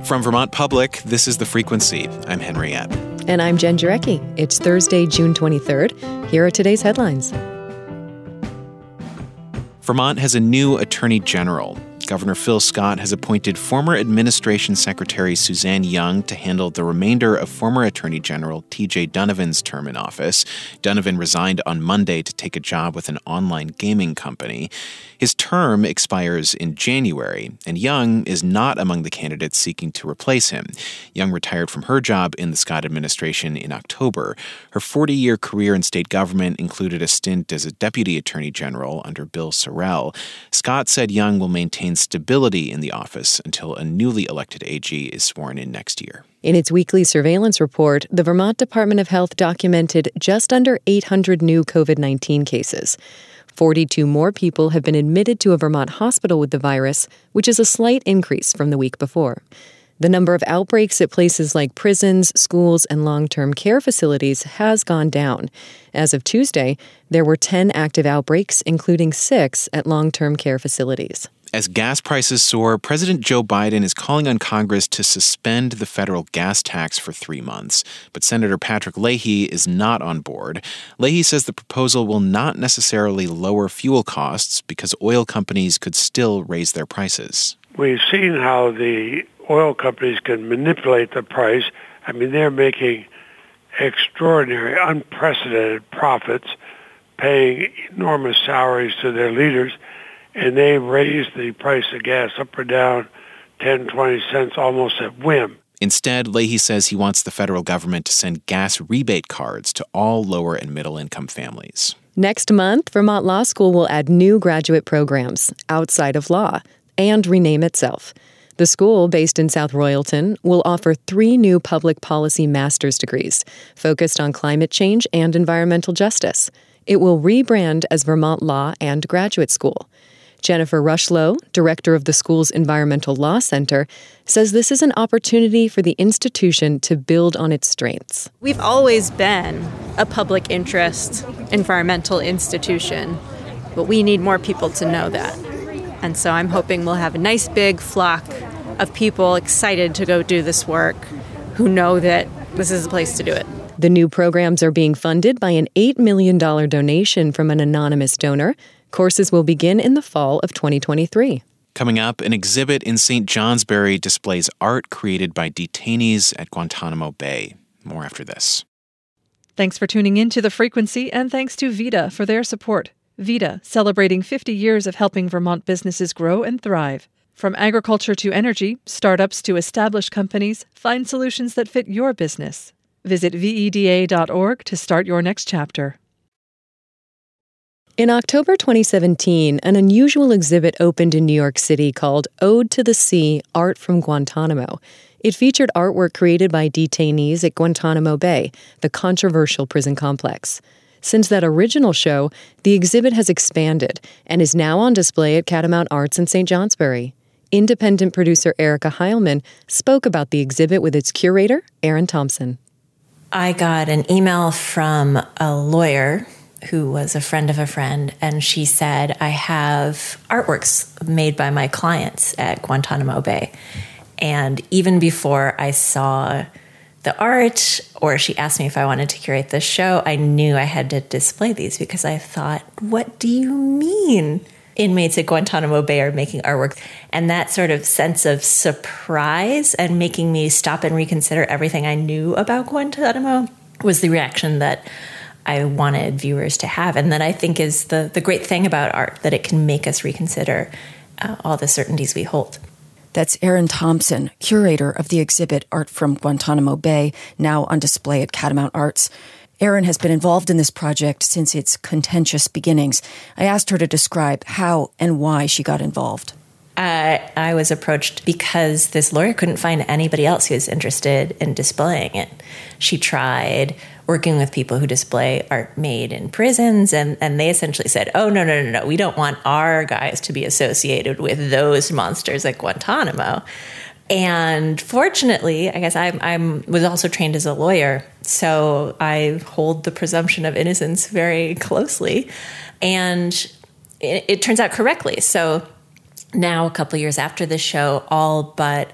From Vermont Public, this is The Frequency. I'm Henry Epp. And I'm Jen Jarecki. It's Thursday, June 23rd. Here are today's headlines. Vermont has a new Attorney General. Governor Phil Scott has appointed former Administration Secretary Suzanne Young to handle the remainder of former Attorney General T.J. Donovan's term in office. Donovan resigned on Monday to take a job with an online gaming company. His term expires in January, and Young is not among the candidates seeking to replace him. Young retired from her job in the Scott administration in October. Her 40-year career in state government included a stint as a deputy attorney general under Bill Sorrell. Scott said Young will maintain stability in the office until a newly elected AG is sworn in next year. In its weekly surveillance report, the Vermont Department of Health documented just under 800 new COVID-19 cases. 42 more people have been admitted to a Vermont hospital with the virus, which is a slight increase from the week before. The number of outbreaks at places like prisons, schools, and long-term care facilities has gone down. As of Tuesday, there were 10 active outbreaks, including 6 at long-term care facilities. As gas prices soar, President Joe Biden is calling on Congress to suspend the federal gas tax for 3 months. But Senator Patrick Leahy is not on board. Leahy says the proposal will not necessarily lower fuel costs because oil companies could still raise their prices. We've seen how the oil companies can manipulate the price. I mean, they're making extraordinary, unprecedented profits, paying enormous salaries to their leaders, and they raise the price of gas up or down 10, 20 cents almost at whim. Instead, Leahy says he wants the federal government to send gas rebate cards to all lower and middle income families. Next month, Vermont Law School will add new graduate programs outside of law and rename itself. The school, based in South Royalton, will offer 3 new public policy master's degrees focused on climate change and environmental justice. It will rebrand as Vermont Law and Graduate School. Jennifer Rushlow, director of the school's Environmental Law Center, says this is an opportunity for the institution to build on its strengths. We've always been a public interest environmental institution, but we need more people to know that. And so I'm hoping we'll have a nice big flock of people excited to go do this work who know that this is the place to do it. The new programs are being funded by an $8 million donation from an anonymous donor. Courses will begin in the fall of 2023. Coming up, an exhibit in St. Johnsbury displays art created by detainees at Guantanamo Bay. More after this. Thanks for tuning in to The Frequency, and thanks to VITA for their support. VITA, celebrating 50 years of helping Vermont businesses grow and thrive. From agriculture to energy, startups to established companies, find solutions that fit your business. Visit VEDA.org to start your next chapter. In October 2017, an unusual exhibit opened in New York City called Ode to the Sea, Art from Guantanamo. It featured artwork created by detainees at Guantanamo Bay, the controversial prison complex. Since that original show, the exhibit has expanded and is now on display at Catamount Arts in St. Johnsbury. Independent producer Erica Heilman spoke about the exhibit with its curator, Erin Thompson. I got an email from a lawyer who was a friend of a friend, and she said, I have artworks made by my clients at Guantanamo Bay. And even before I saw the art, or she asked me if I wanted to curate this show, I knew I had to display these because I thought, what do you mean inmates at Guantanamo Bay are making artwork? And that sort of sense of surprise and making me stop and reconsider everything I knew about Guantanamo was the reaction that I wanted viewers to have, and that I think is the great thing about art, that it can make us reconsider all the certainties we hold. That's Erin Thompson, curator of the exhibit Art from Guantanamo Bay, now on display at Catamount Arts. Erin has been involved in this project since its contentious beginnings. I asked her to describe how and why she got involved. I was approached because this lawyer couldn't find anybody else who was interested in displaying it. She tried working with people who display art made in prisons, and they essentially said, oh, no, we don't want our guys to be associated with those monsters at Guantanamo. And fortunately, I guess I was also trained as a lawyer, so I hold the presumption of innocence very closely. And it turns out correctly. So now, a couple of years after the show, all but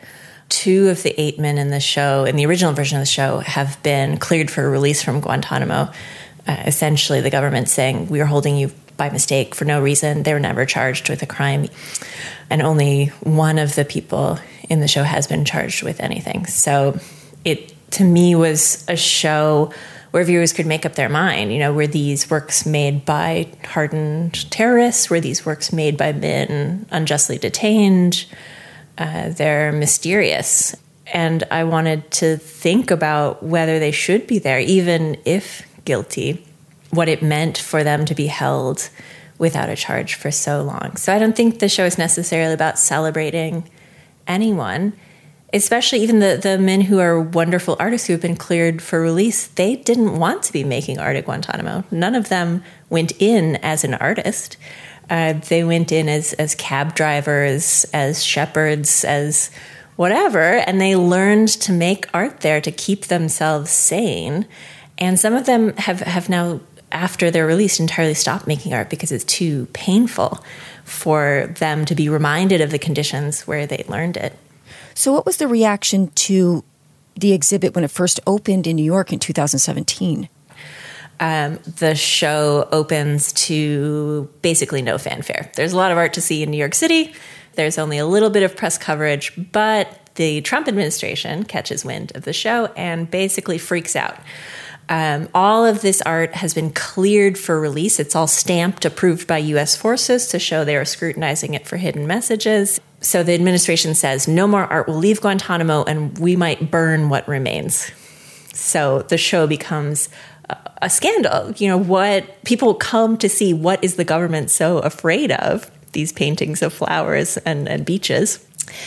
2 of the 8 men in the show, in the original version of the show, have been cleared for release from Guantanamo. Essentially, the government saying, we are holding you by mistake for no reason. They were never charged with a crime. And only one of the people in the show has been charged with anything. So it, to me, was a show where viewers could make up their mind. Were these works made by hardened terrorists? Were these works made by men unjustly detained? They're mysterious. And I wanted to think about whether they should be there, even if guilty, what it meant for them to be held without a charge for so long. So I don't think the show is necessarily about celebrating anyone, especially even the men who are wonderful artists who have been cleared for release. They didn't want to be making art at Guantanamo. None of them went in as an artist. They went in as cab drivers, as shepherds, as whatever, and they learned to make art there to keep themselves sane. And some of them have now, after they're released, entirely stopped making art because it's too painful for them to be reminded of the conditions where they learned it. So what was the reaction to the exhibit when it first opened in New York in 2017? The show opens to basically no fanfare. There's a lot of art to see in New York City. There's only a little bit of press coverage, but the Trump administration catches wind of the show and basically freaks out. All of this art has been cleared for release. It's all stamped, approved by U.S. forces to show they are scrutinizing it for hidden messages. So the administration says no more art will leave Guantanamo, and we might burn what remains. So the show becomes a scandal. What people come to see, what is the government so afraid of? These paintings of flowers and beaches.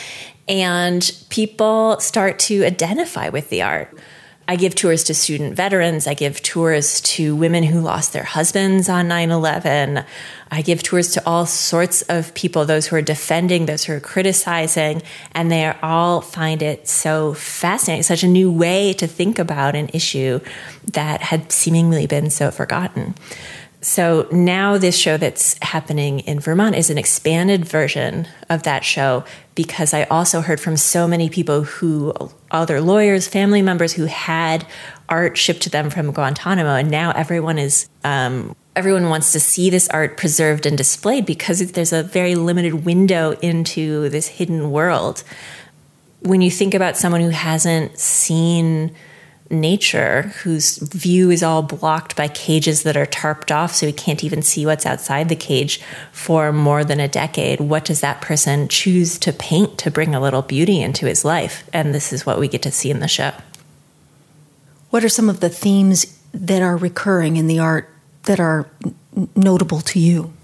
And people start to identify with the art. I give tours to student veterans. I give tours to women who lost their husbands on 9/11. I give tours to all sorts of people, those who are defending, those who are criticizing, and they all find it so fascinating, such a new way to think about an issue that had seemingly been so forgotten. So now this show that's happening in Vermont is an expanded version of that show, because I also heard from so many people who, other lawyers, family members who had art shipped to them from Guantanamo, and now everyone wants to see this art preserved and displayed because there's a very limited window into this hidden world. When you think about someone who hasn't seen nature, whose view is all blocked by cages that are tarped off so he can't even see what's outside the cage for more than a decade, what does that person choose to paint to bring a little beauty into his life? And this is what we get to see in the show. What are some of the themes that are recurring in the art that are notable to you?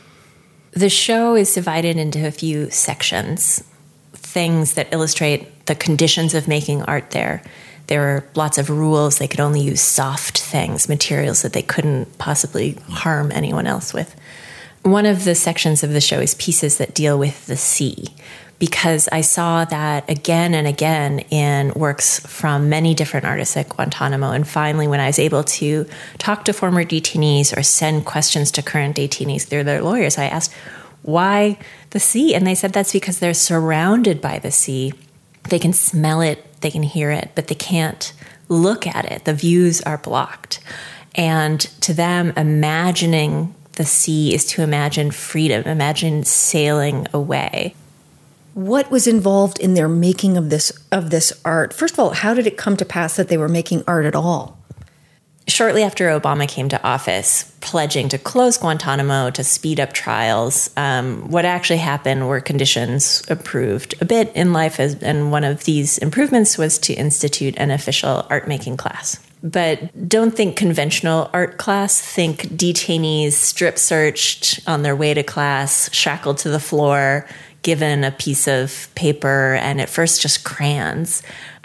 The show is divided into a few sections, things that illustrate the conditions of making art there. There are lots of rules. They could only use soft things, materials that they couldn't possibly harm anyone else with. One of the sections of the show is pieces that deal with the sea, because I saw that again and again in works from many different artists at Guantanamo. And finally, when I was able to talk to former detainees or send questions to current detainees through their lawyers, I asked, why the sea? And they said that's because they're surrounded by the sea. They can smell it, they can hear it, but they can't look at it. The views are blocked. And to them, imagining the sea is to imagine freedom, imagine sailing away. What was involved in their making of this art? First of all, how did it come to pass that they were making art at all? Shortly after Obama came to office, pledging to close Guantanamo, to speed up trials, what actually happened were conditions improved a bit in life, and one of these improvements was to institute an official art-making class. But don't think conventional art class. Think detainees strip-searched on their way to class, shackled to the floor, given a piece of paper, and at first just crayons.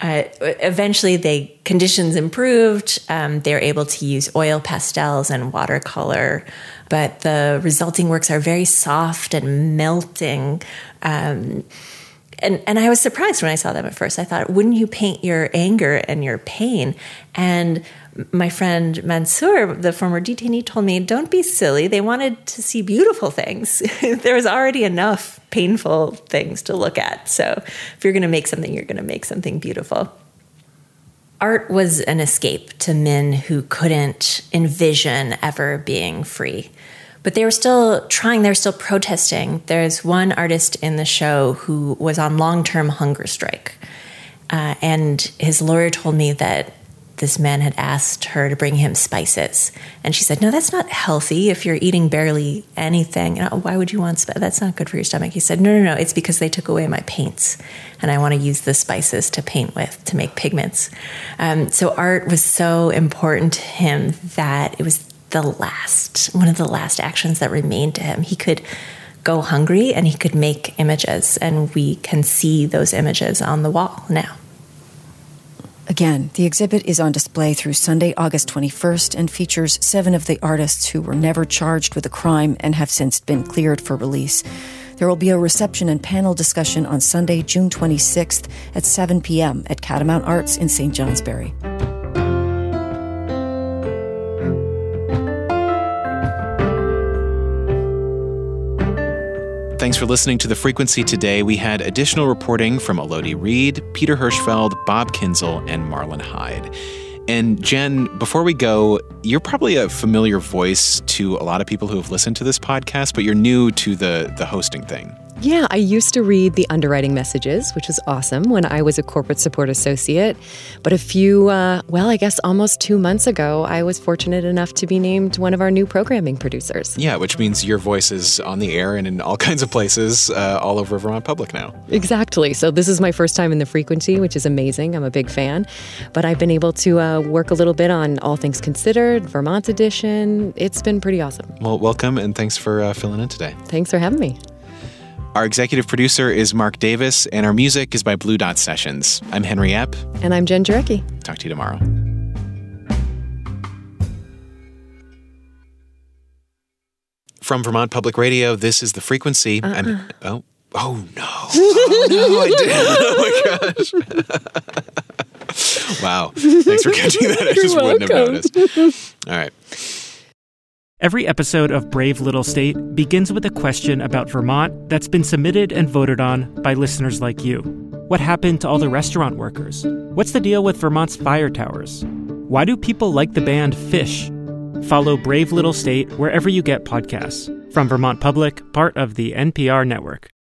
Eventually, conditions improved. They're able to use oil pastels and watercolor, but the resulting works are very soft and melting. And I was surprised when I saw them at first. I thought, wouldn't you paint your anger and your pain? And my friend Mansour, the former detainee, told me, don't be silly. They wanted to see beautiful things. There was already enough painful things to look at. So if you're going to make something, you're going to make something beautiful. Art was an escape to men who couldn't envision ever being free. But they were still trying, they were still protesting. There's one artist in the show who was on long-term hunger strike. And his lawyer told me that this man had asked her to bring him spices. And she said, no, that's not healthy if you're eating barely anything. Why would you want spices? That's not good for your stomach. He said, no, it's because they took away my paints. And I want to use the spices to paint with, to make pigments. So art was so important to him that it was one of the last actions that remained to him. He could go hungry and he could make images. And we can see those images on the wall now. Again, the exhibit is on display through Sunday, August 21st, and features 7 of the artists who were never charged with a crime and have since been cleared for release. There will be a reception and panel discussion on Sunday, June 26th at 7 p.m. at Catamount Arts in St. Johnsbury. Thanks for listening to The Frequency today. We had additional reporting from Elodie Reed, Peter Hirschfeld, Bob Kinzel, and Marlon Hyde. And Jen, before we go, you're probably a familiar voice to a lot of people who have listened to this podcast, but you're new to the hosting thing. Yeah, I used to read the underwriting messages, which was awesome when I was a corporate support associate. But I guess almost 2 months ago, I was fortunate enough to be named one of our new programming producers. Yeah, which means your voice is on the air and in all kinds of places all over Vermont Public now. Exactly. So this is my first time in The Frequency, which is amazing. I'm a big fan. But I've been able to work a little bit on All Things Considered, Vermont Edition. It's been pretty awesome. Well, welcome, and thanks for filling in today. Thanks for having me. Our executive producer is Mark Davis, and our music is by Blue Dot Sessions. I'm Henry Epp. And I'm Jen Jarecki. Talk to you tomorrow. From Vermont Public Radio, this is The Frequency. Oh, no. Oh, no, I did. Oh, my gosh. Wow. Thanks for catching that. I just wouldn't have noticed. All right. Every episode of Brave Little State begins with a question about Vermont that's been submitted and voted on by listeners like you. What happened to all the restaurant workers? What's the deal with Vermont's fire towers? Why do people like the band Phish? Follow Brave Little State wherever you get podcasts. From Vermont Public, part of the NPR network.